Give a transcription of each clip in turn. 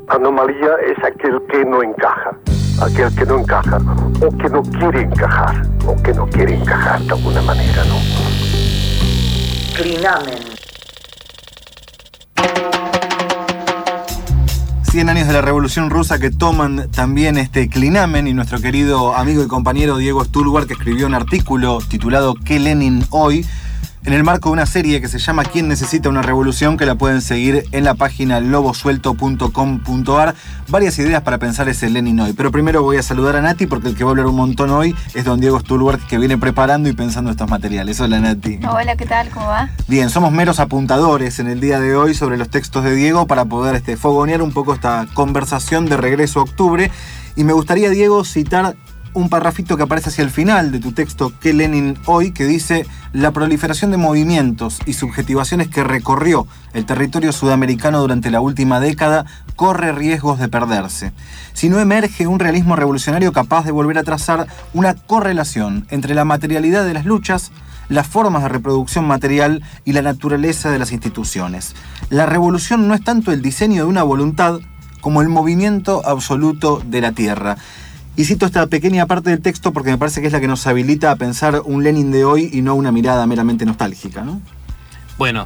Anomalía es aquel que no encaja o que no quiere encajar de alguna manera, ¿no? Clinamen. 100 años de la Revolución Rusa que toman también este clinamen, y nuestro querido amigo y compañero Diego Stulwar, que escribió un artículo titulado ¿Qué Lenin hoy?, en el marco de una serie que se llama ¿Quién necesita una revolución?, que la pueden seguir en la página lobosuelto.com.ar. Varias ideas para pensar ese Lenin hoy. Pero primero voy a saludar a Nati, porque el que va a hablar un montón hoy es don Diego Stulwar, que viene preparando y pensando estos materiales. Hola, Nati. Hola, ¿qué tal? ¿Cómo va? Bien, somos meros apuntadores en el día de hoy sobre los textos de Diego para poder fogonear un poco esta conversación de regreso a octubre. Y me gustaría, Diego, citar un parrafito que aparece hacia el final de tu texto ¿Qué Lenin hoy?, que dice: la proliferación de movimientos y subjetivaciones que recorrió el territorio sudamericano durante la última década corre riesgos de perderse. Si no emerge un realismo revolucionario capaz de volver a trazar una correlación entre la materialidad de las luchas, las formas de reproducción material y la naturaleza de las instituciones. La revolución no es tanto el diseño de una voluntad como el movimiento absoluto de la tierra. Y cito esta pequeña parte del texto porque me parece que es la que nos habilita a pensar un Lenin de hoy y no una mirada meramente nostálgica, ¿no? Bueno,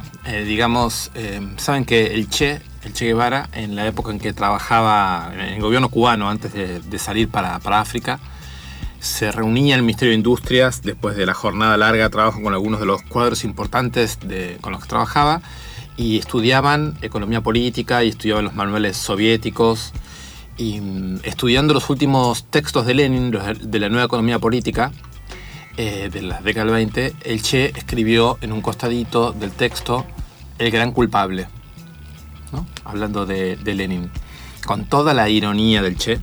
saben que el Che Guevara, en la época en que trabajaba en el gobierno cubano antes de salir para África, se reunía en el Ministerio de Industrias después de la jornada larga de trabajo con algunos de los cuadros importantes con los que trabajaba, y estudiaban economía política y estudiaban los manuales soviéticos. Y estudiando los últimos textos de Lenin, de la nueva economía política de la década del 20, el Che escribió en un costadito del texto el gran culpable, ¿no? Hablando de Lenin, con toda la ironía del Che.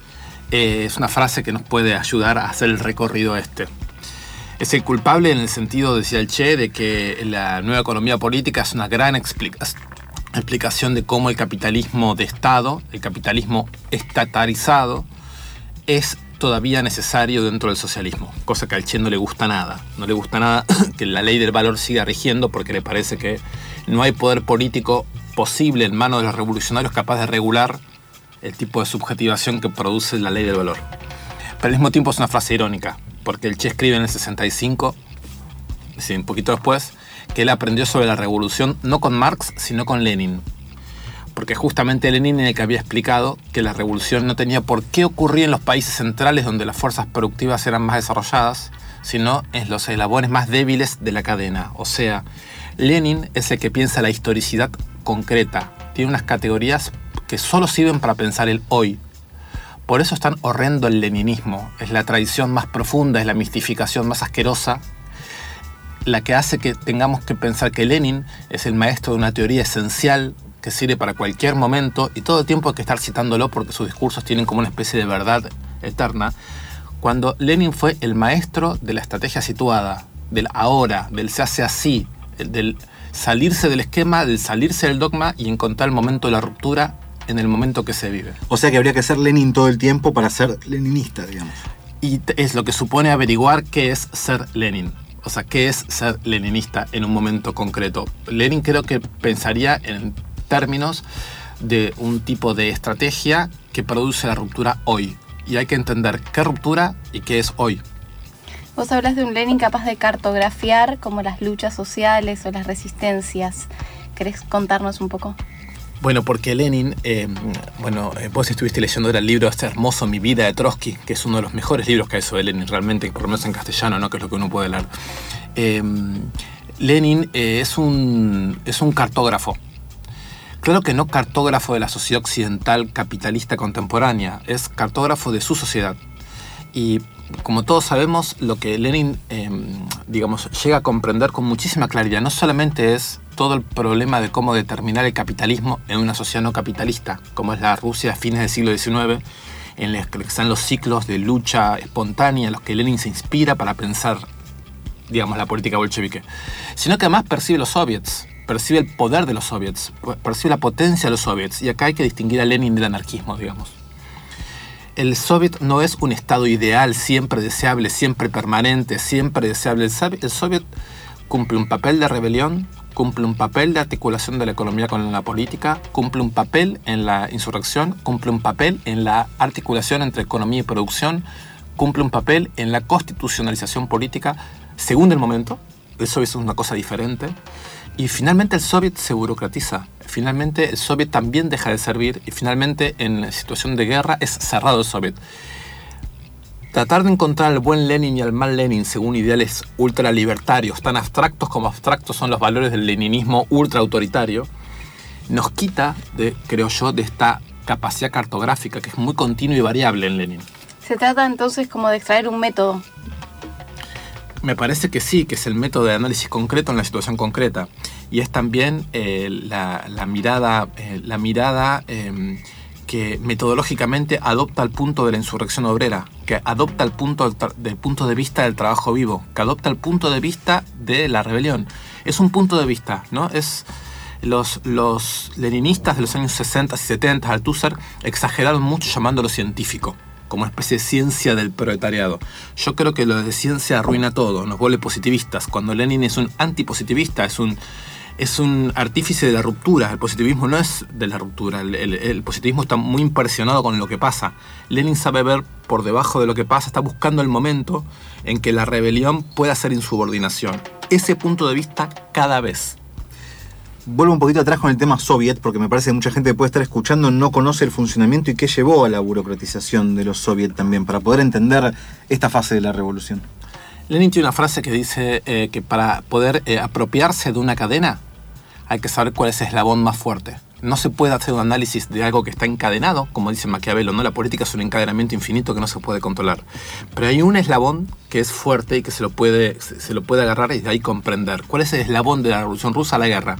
Es una frase que nos puede ayudar a hacer el recorrido Es el culpable en el sentido, decía el Che, de que la nueva economía política es una gran explicación de cómo el capitalismo de Estado, el capitalismo estatalizado, es todavía necesario dentro del socialismo, cosa que al Che no le gusta nada. No le gusta nada que la ley del valor siga rigiendo, porque le parece que no hay poder político posible en manos de los revolucionarios capaz de regular el tipo de subjetivación que produce la ley del valor. Pero al mismo tiempo es una frase irónica, porque el Che escribe en el 65, sí, un poquito después, que él aprendió sobre la revolución no con Marx, sino con Lenin. Porque justamente Lenin era el que había explicado que la revolución no tenía por qué ocurrir en los países centrales donde las fuerzas productivas eran más desarrolladas, sino en los eslabones más débiles de la cadena. O sea, Lenin es el que piensa la historicidad concreta. Tiene unas categorías que solo sirven para pensar el hoy. Por eso es tan horrendo el leninismo. Es la tradición más profunda, es la mistificación más asquerosa, la que hace que tengamos que pensar que Lenin es el maestro de una teoría esencial que sirve para cualquier momento, y todo el tiempo hay que estar citándolo porque sus discursos tienen como una especie de verdad eterna, cuando Lenin fue el maestro de la estrategia situada, del ahora, del se hace así, del salirse del esquema, del salirse del dogma y encontrar el momento de la ruptura en el momento que se vive. O sea que habría que ser Lenin todo el tiempo para ser leninista, digamos. Y es lo que supone averiguar qué es ser Lenin. O sea, ¿qué es ser leninista en un momento concreto? Lenin creo que pensaría en términos de un tipo de estrategia que produce la ruptura hoy. Y hay que entender qué ruptura y qué es hoy. Vos hablas de un Lenin capaz de cartografiar como las luchas sociales o las resistencias. ¿Querés contarnos un poco? Bueno, porque Lenin, vos estuviste leyendo ahora el libro hermoso Mi vida de Trotsky, que es uno de los mejores libros que hay sobre Lenin, realmente, por lo menos en castellano, ¿no? Que es lo que uno puede leer. Lenin es un cartógrafo. Claro que no cartógrafo de la sociedad occidental capitalista contemporánea, es cartógrafo de su sociedad. Y como todos sabemos, lo que Lenin, llega a comprender con muchísima claridad, no solamente es todo el problema de cómo determinar el capitalismo en una sociedad no capitalista, como es la Rusia a fines del siglo XIX, en la que están los ciclos de lucha espontánea en los que Lenin se inspira para pensar, la política bolchevique, sino que además percibe los soviets, percibe el poder de los soviets, percibe la potencia de los soviets, y acá hay que distinguir a Lenin del anarquismo, digamos. El soviet no es un estado ideal, siempre deseable, siempre permanente, siempre deseable. El soviet cumple un papel de rebelión cumple un papel de articulación de la economía con la política, cumple un papel en la insurrección, cumple un papel en la articulación entre economía y producción, cumple un papel en la constitucionalización política, según el momento. El Soviet es una cosa diferente. Y finalmente el Soviet se burocratiza. Finalmente el Soviet también deja de servir y finalmente en situación de guerra es cerrado el Soviet. Tratar de encontrar al buen Lenin y al mal Lenin según ideales ultralibertarios, tan abstractos como abstractos son los valores del leninismo ultraautoritario, nos quita, creo yo, de esta capacidad cartográfica que es muy continua y variable en Lenin. Se trata entonces como de extraer un método. Me parece que sí, que es el método de análisis concreto en la situación concreta. Y es también la mirada que metodológicamente adopta el punto de la insurrección obrera, que adopta el punto del punto de vista del trabajo vivo, que adopta el punto de vista de la rebelión. Es un punto de vista, ¿no? Es los leninistas de los años 60 y 70, Althusser, exageraron mucho llamándolo científico, como una especie de ciencia del proletariado. Yo creo que lo de ciencia arruina todo, nos vuelve positivistas, cuando Lenin es un antipositivista, es un artífice de la ruptura. El positivismo no es de la ruptura, el positivismo está muy impresionado con lo que pasa. Lenin sabe ver por debajo de lo que pasa, está buscando el momento en que la rebelión pueda ser insubordinación. Ese punto de vista cada vez. Vuelvo un poquito atrás con el tema soviet, porque me parece que mucha gente que puede estar escuchando no conoce el funcionamiento y qué llevó a la burocratización de los soviet también, para poder entender esta fase de la revolución. Lenin tiene una frase que dice que para poder apropiarse de una cadena hay que saber cuál es el eslabón más fuerte. No se puede hacer un análisis de algo que está encadenado, como dice Maquiavelo, ¿no? La política es un encadenamiento infinito que no se puede controlar. Pero hay un eslabón que es fuerte y que se lo puede agarrar y de ahí comprender. ¿Cuál es el eslabón de la Revolución Rusa? La guerra.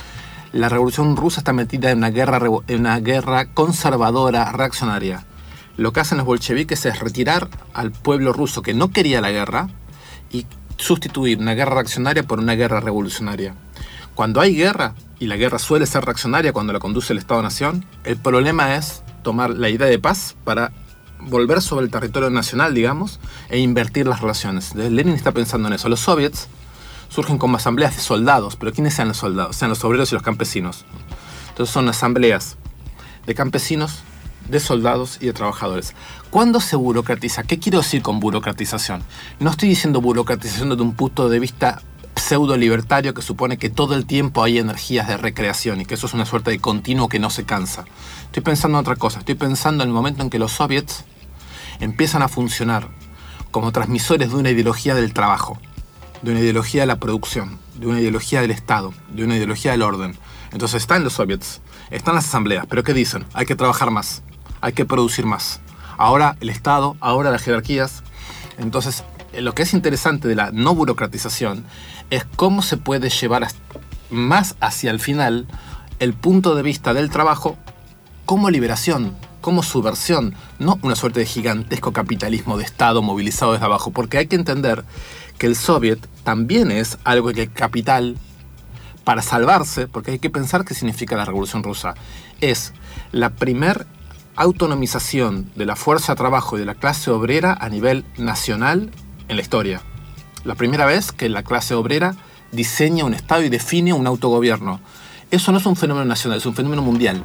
La Revolución Rusa está metida en una guerra conservadora, reaccionaria. Lo que hacen los bolcheviques es retirar al pueblo ruso que no quería la guerra y sustituir una guerra reaccionaria por una guerra revolucionaria. Cuando hay guerra, y la guerra suele ser reaccionaria cuando la conduce el Estado-Nación, el problema es tomar la idea de paz para volver sobre el territorio nacional, digamos, e invertir las relaciones. Entonces, Lenin está pensando en eso. Los soviets surgen como asambleas de soldados, pero ¿quiénes sean los soldados? Sean los obreros y los campesinos. Entonces son asambleas de campesinos, de soldados y de trabajadores. ¿Cuándo se burocratiza? ¿Qué quiero decir con burocratización? No estoy diciendo burocratización desde un punto de vista pseudo-libertario que supone que todo el tiempo hay energías de recreación y que eso es una suerte de continuo que no se cansa. Estoy pensando en otra cosa. Estoy pensando en el momento en que los soviets empiezan a funcionar como transmisores de una ideología del trabajo, de una ideología de la producción, de una ideología del Estado, de una ideología del orden. Entonces están los soviets, están las asambleas, pero ¿qué dicen? Hay que trabajar más, hay que producir más. Ahora el Estado, ahora las jerarquías. Entonces, lo que es interesante de la no burocratización es cómo se puede llevar más hacia el final el punto de vista del trabajo como liberación, como subversión, no una suerte de gigantesco capitalismo de Estado movilizado desde abajo, porque hay que entender que el soviet también es algo que el capital, para salvarse, porque hay que pensar qué significa la Revolución Rusa, es la primer autonomización de la fuerza de trabajo y de la clase obrera a nivel nacional en la historia. La primera vez que la clase obrera diseña un Estado y define un autogobierno. Eso no es un fenómeno nacional, es un fenómeno mundial.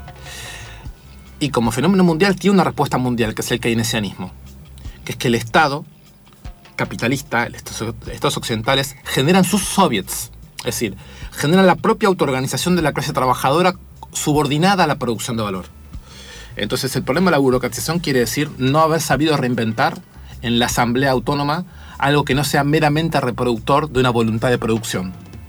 Y como fenómeno mundial tiene una respuesta mundial, que es el keynesianismo, que es que el Estado capitalista, los estados occidentales, generan sus soviets, es decir, generan la propia autoorganización de la clase trabajadora subordinada a la producción de valor. Entonces el problema de la burocratización quiere decir no haber sabido reinventar en la asamblea autónoma algo que no sea meramente reproductor de una voluntad de producción.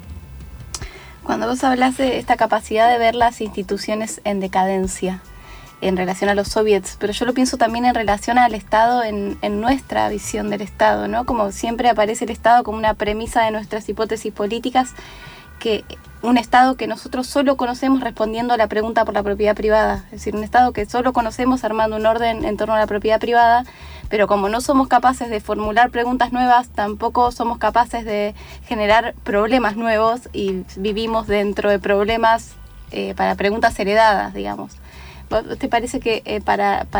Cuando vos hablas de esta capacidad de ver las instituciones en decadencia en relación a los soviets, pero yo lo pienso también en relación al Estado, en nuestra visión del Estado, ¿no? Como siempre aparece el Estado como una premisa de nuestras hipótesis políticas, que un Estado que nosotros solo conocemos respondiendo a la pregunta por la propiedad privada, es decir, un Estado que solo conocemos armando un orden en torno a la propiedad privada, pero como no somos capaces de formular preguntas nuevas, tampoco somos capaces de generar problemas nuevos y vivimos dentro de problemas para preguntas heredadas, digamos. ¿Te parece que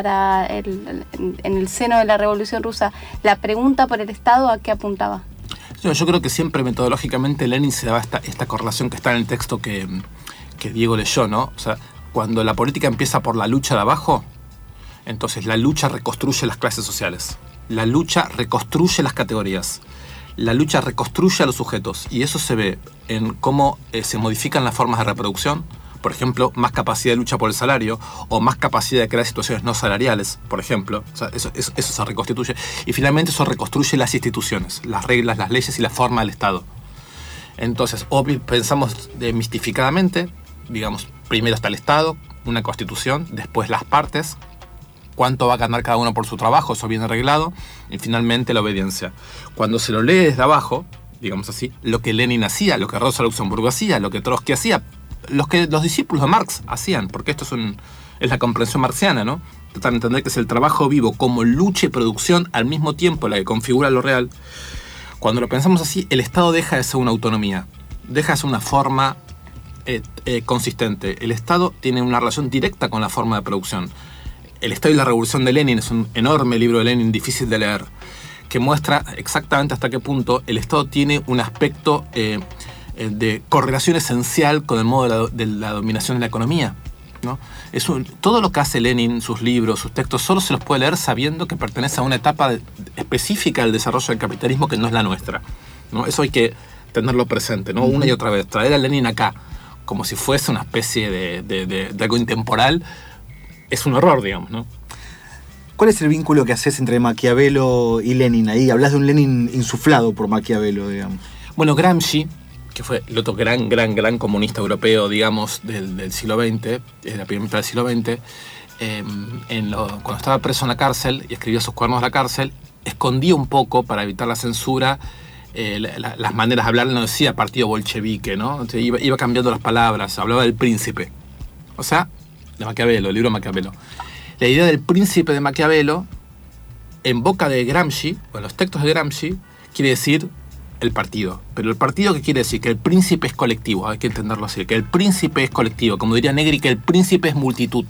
en el seno de la Revolución Rusa la pregunta por el Estado a qué apuntaba? Yo creo que siempre metodológicamente Lenin se daba esta correlación que está en el texto que Diego leyó, ¿no? O sea, cuando la política empieza por la lucha de abajo, entonces la lucha reconstruye las clases sociales, la lucha reconstruye las categorías, la lucha reconstruye a los sujetos, y eso se ve en cómo se modifican las formas de reproducción. Por ejemplo, más capacidad de lucha por el salario o más capacidad de crear situaciones no salariales, por ejemplo. O sea, eso se reconstituye. Y finalmente eso reconstruye las instituciones, las reglas, las leyes y la forma del Estado. Entonces, pensamos mistificadamente, digamos, primero está el Estado, una constitución, después las partes, cuánto va a ganar cada uno por su trabajo, eso bien arreglado, y finalmente la obediencia. Cuando se lo lee desde abajo, digamos así, lo que Lenin hacía, lo que Rosa Luxemburgo hacía, lo que Trotsky hacía, lo que los discípulos de Marx hacían, porque esto es la comprensión marxiana, ¿no? Tratar de entender que es el trabajo vivo como lucha y producción al mismo tiempo la que configura lo real. Cuando lo pensamos así, el Estado deja de ser una autonomía, deja de ser una forma consistente. El Estado tiene una relación directa con la forma de producción. El Estado y la Revolución de Lenin es un enorme libro de Lenin, difícil de leer, que muestra exactamente hasta qué punto el Estado tiene un aspecto de correlación esencial con el modo de la dominación de la economía, ¿no? Todo lo que hace Lenin, sus libros, sus textos, solo se los puede leer sabiendo que pertenece a una etapa específica del desarrollo del capitalismo que no es la nuestra, ¿no? Eso hay que tenerlo presente, ¿no? Una y otra vez. Traer a Lenin acá como si fuese una especie de algo intemporal es un horror, digamos, ¿no? ¿Cuál es el vínculo que haces entre Maquiavelo y Lenin? Ahí hablas de un Lenin insuflado por Maquiavelo, digamos. Bueno, Gramsci, que fue el otro gran comunista europeo, digamos, del siglo XX, de la primera mitad del siglo XX, cuando estaba preso en la cárcel y escribía sus cuadernos de la cárcel, escondía un poco, para evitar la censura, las maneras de hablar. No decía partido bolchevique, ¿no? Entonces iba cambiando las palabras, hablaba del príncipe. O sea, de Maquiavelo, el libro de Maquiavelo. La idea del príncipe de Maquiavelo, en boca de Gramsci, o en los textos de Gramsci, quiere decir el partido. Pero el partido, ¿qué quiere decir? Que el príncipe es colectivo, hay que entenderlo así, que el príncipe es colectivo, como diría Negri, que el príncipe es multitud.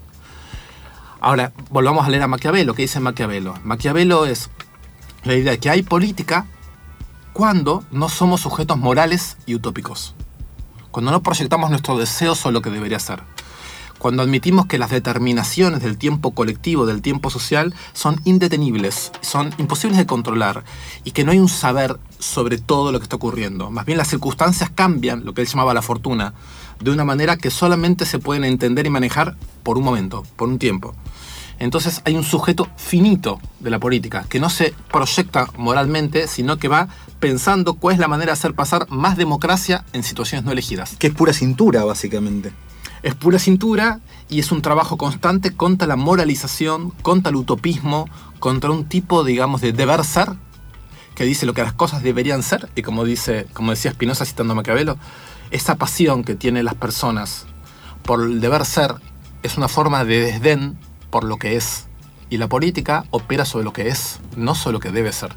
Ahora, volvamos a leer a Maquiavelo. ¿Qué dice Maquiavelo? Maquiavelo es la idea de que hay política cuando no somos sujetos morales y utópicos, cuando no proyectamos nuestros deseos sobre lo que debería ser, cuando admitimos que las determinaciones del tiempo colectivo, del tiempo social, son indetenibles, son imposibles de controlar, y que no hay un saber sobre todo lo que está ocurriendo. Más bien las circunstancias cambian, lo que él llamaba la fortuna, de una manera que solamente se pueden entender y manejar por un momento, por un tiempo. Entonces hay un sujeto finito de la política, que no se proyecta moralmente, sino que va pensando cuál es la manera de hacer pasar más democracia en situaciones no elegidas. Que es pura cintura, básicamente. Es pura cintura, y es un trabajo constante contra la moralización, contra el utopismo, contra un tipo, digamos, de deber ser, que dice lo que las cosas deberían ser, y como decía Spinoza citando a Maquiavelo, esa pasión que tienen las personas por el deber ser es una forma de desdén por lo que es, y la política opera sobre lo que es, no sobre lo que debe ser.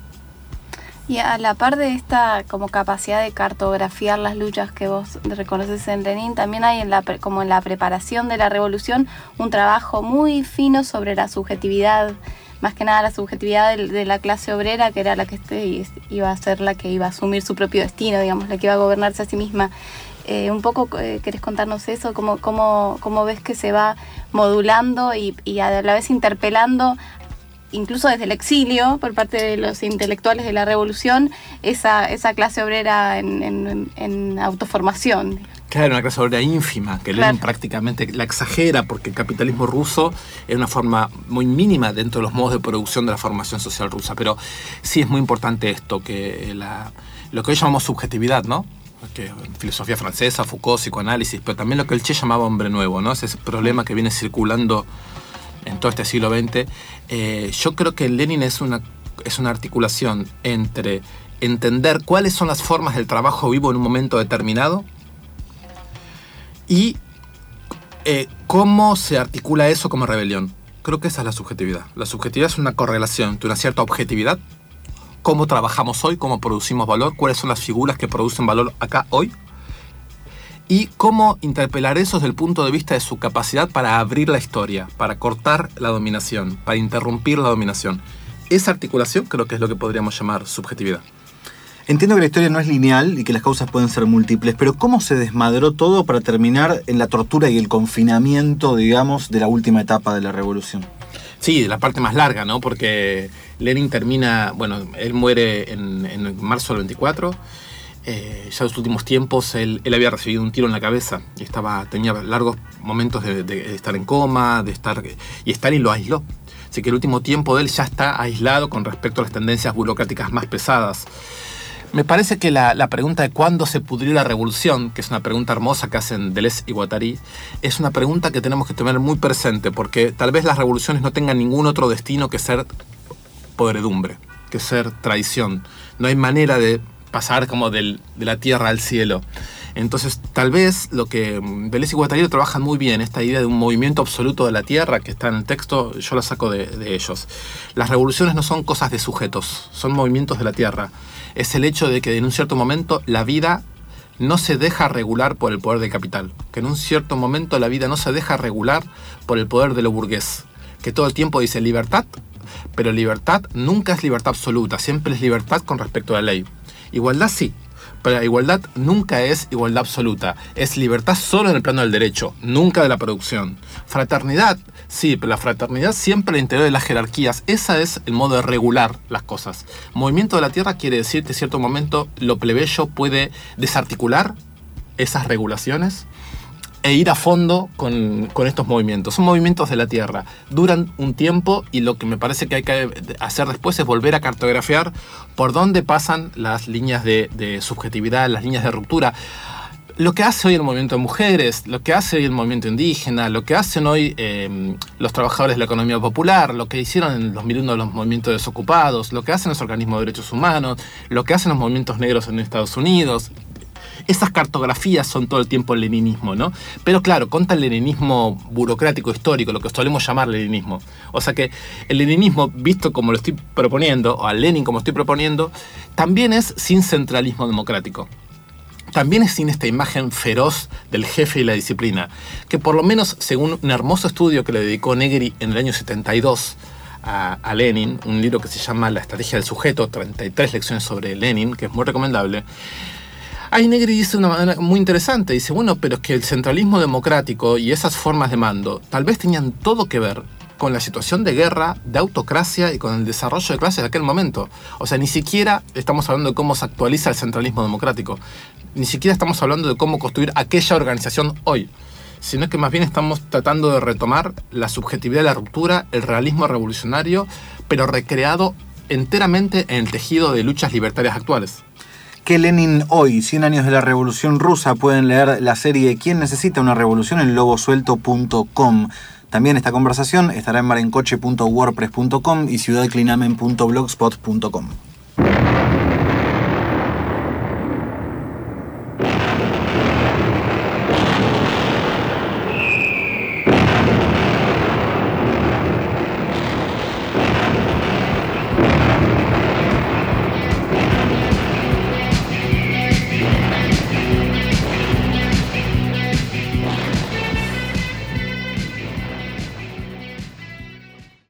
Y a la par de esta como capacidad de cartografiar las luchas que vos reconoces en Lenin, también hay en la preparación de la revolución un trabajo muy fino sobre la subjetividad, más que nada la subjetividad de la clase obrera, que era la que iba a ser la que iba a asumir su propio destino, digamos, la que iba a gobernarse a sí misma. Un poco, ¿querés contarnos eso? ¿Cómo ves que se va modulando y a la vez interpelando, incluso desde el exilio, por parte de los intelectuales de la revolución, esa clase obrera en autoformación? Claro, una clase obrera ínfima, que Lenin prácticamente la exagera, porque el capitalismo ruso es una forma muy mínima dentro de los modos de producción de la formación social rusa. Pero sí es muy importante esto, que lo que hoy llamamos subjetividad, ¿no? Que filosofía francesa, Foucault, psicoanálisis, pero también lo que el Che llamaba hombre nuevo, ¿no? Ese problema que viene circulando en todo este siglo XX. Yo creo que Lenin es una articulación entre entender cuáles son las formas del trabajo vivo en un momento determinado y cómo se articula eso como rebelión. Creo que esa es la subjetividad. La subjetividad es una correlación entre una cierta objetividad, cómo trabajamos hoy, cómo producimos valor, cuáles son las figuras que producen valor acá hoy, y cómo interpelar eso desde el punto de vista de su capacidad para abrir la historia, para cortar la dominación, para interrumpir la dominación. Esa articulación creo que es lo que podríamos llamar subjetividad. Entiendo que la historia no es lineal y que las causas pueden ser múltiples, pero ¿cómo se desmadró todo para terminar en la tortura y el confinamiento, digamos, de la última etapa de la revolución? Sí, la parte más larga, ¿no? Porque Lenin termina, bueno, él muere en marzo del 24. Ya en los últimos tiempos él había recibido un tiro en la cabeza y tenía largos momentos de estar en coma, y Stalin lo aisló. Así que el último tiempo de él ya está aislado con respecto a las tendencias burocráticas más pesadas. Me parece que la pregunta de cuándo se pudrió la revolución, que es una pregunta hermosa que hacen Deleuze y Guattari, es una pregunta que tenemos que tener muy presente, porque tal vez las revoluciones no tengan ningún otro destino que ser podredumbre, que ser traición. No hay manera de pasar como de la tierra al cielo. Entonces, tal vez lo que Deleuze y Guattari trabajan muy bien, esta idea de un movimiento absoluto de la tierra que está en el texto, yo la saco de ellos. Las revoluciones no son cosas de sujetos, son movimientos de la tierra. Es el hecho de que en un cierto momento la vida no se deja regular por el poder del capital, que en un cierto momento la vida no se deja regular por el poder de lo burgués, que todo el tiempo dice libertad, pero libertad nunca es libertad absoluta, siempre es libertad con respecto a la ley. Igualdad sí, pero la igualdad nunca es igualdad absoluta, es libertad solo en el plano del derecho, nunca de la producción. Fraternidad, sí, pero la fraternidad siempre al interior de las jerarquías, ese es el modo de regular las cosas. Movimiento de la tierra quiere decir que en cierto momento lo plebeyo puede desarticular esas regulaciones e ir a fondo con estos movimientos. Son movimientos de la tierra, duran un tiempo y lo que me parece que hay que hacer después es volver a cartografiar por dónde pasan las líneas de subjetividad, las líneas de ruptura. Lo que hace hoy el movimiento de mujeres, lo que hace hoy el movimiento indígena, lo que hacen hoy los trabajadores de la economía popular, lo que hicieron en 2001 los movimientos desocupados, lo que hacen los organismos de derechos humanos, lo que hacen los movimientos negros en Estados Unidos. Esas cartografías son todo el tiempo el leninismo, ¿no? Pero claro, contra el leninismo burocrático histórico, lo que solemos llamar leninismo. O sea que el leninismo, visto como lo estoy proponiendo, o al Lenin como estoy proponiendo, también es sin centralismo democrático. También es sin esta imagen feroz del jefe y la disciplina, que por lo menos según un hermoso estudio que le dedicó Negri en el año 72 a Lenin, un libro que se llama La estrategia del sujeto, 33 lecciones sobre Lenin, que es muy recomendable. Ahí Negri dice de una manera muy interesante, dice, bueno, pero es que el centralismo democrático y esas formas de mando tal vez tenían todo que ver con la situación de guerra, de autocracia y con el desarrollo de clases de aquel momento. O sea, ni siquiera estamos hablando de cómo se actualiza el centralismo democrático, ni siquiera estamos hablando de cómo construir aquella organización hoy, sino que más bien estamos tratando de retomar la subjetividad de la ruptura, el realismo revolucionario, pero recreado enteramente en el tejido de luchas libertarias actuales. ¿Qué Lenin hoy, 100 años de la Revolución Rusa? Pueden leer la serie ¿Quién necesita una revolución? En lobosuelto.com. También esta conversación estará en marencoche.wordpress.com y ciudadclinamen.blogspot.com.